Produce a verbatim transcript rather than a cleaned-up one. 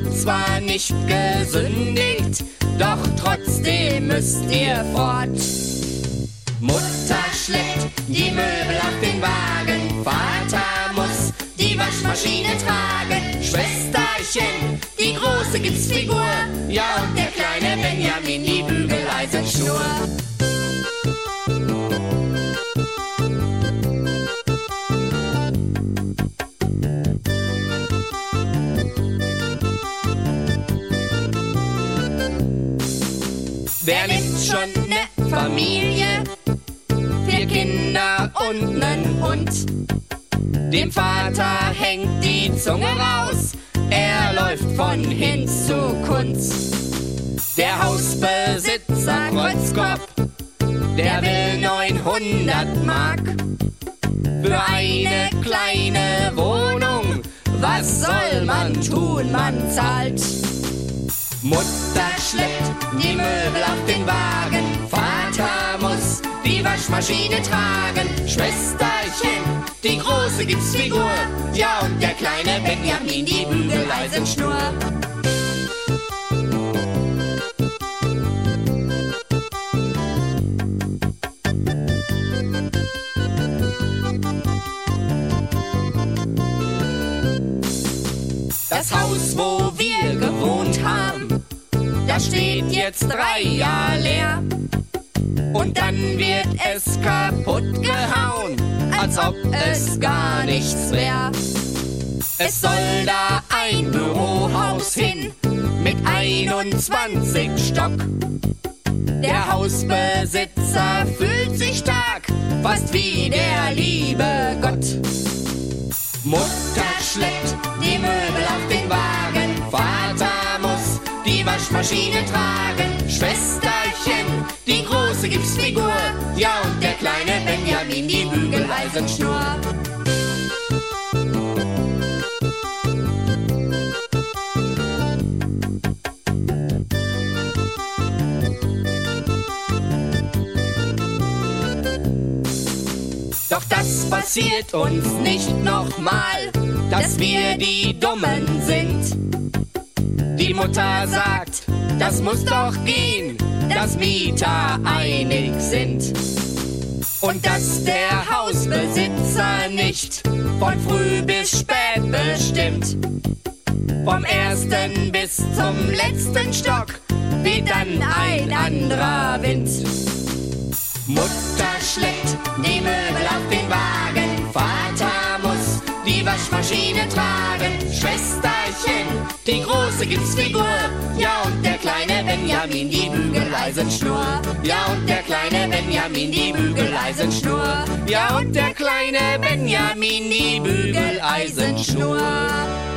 zwar nicht gesündigt, doch trotzdem müsst ihr fort. Mutter schleppt die Möbel auf den Wagen, Vater muss die Waschmaschine tragen, Schwesterchen, die große Gipsfigur, ja und der kleine Benjamin, die Bügeleisenschnur. Wer nimmt schon ne Familie, vier Kinder und nen Hund? Dem Vater hängt die Zunge raus, er läuft von Hinz zu Kunz. Der Hausbesitzer Kreuzkopf, der will neunhundert Mark für eine kleine Wohnung. Was soll man tun, man zahlt. Mutter schleppt die Möbel auf den Wagen, Vater muss die Waschmaschine tragen, Schwesterchen, die große Gipsfigur, ja und der kleine Benjamin, die Bügeleisenschnur. Das Haus, wo wir gewohnt haben, das steht jetzt drei Jahre leer. Und dann wird es kaputt gehauen, als ob es gar nichts wär. Es soll da ein Bürohaus hin, mit einundzwanzig Stock. Der Hausbesitzer fühlt sich stark, fast wie der liebe Gott. Mutter schleppt die Möbel auf den Wagen, Vater muss die Waschmaschine tragen, Schwesterchen, die große Gipsfigur, ja und der kleine Benjamin, die Bügeleisenschnur. Doch das passiert uns nicht nochmal, dass wir die Dummen sind. Die Mutter sagt, das muss doch gehen, dass Mieter einig sind. Und dass der Hausbesitzer nicht von früh bis spät bestimmt. Vom ersten bis zum letzten Stock weht dann ein anderer Wind. Mutter schleppt die Möbel auf den Wagen, Vater muss die Waschmaschine tragen, Schwesterchen, die große Gipsfigur, ja und der kleine Benjamin, die Bügeleisenschnur. Ja und der kleine Benjamin, die Bügeleisenschnur. Ja und der kleine Benjamin, die Bügeleisenschnur.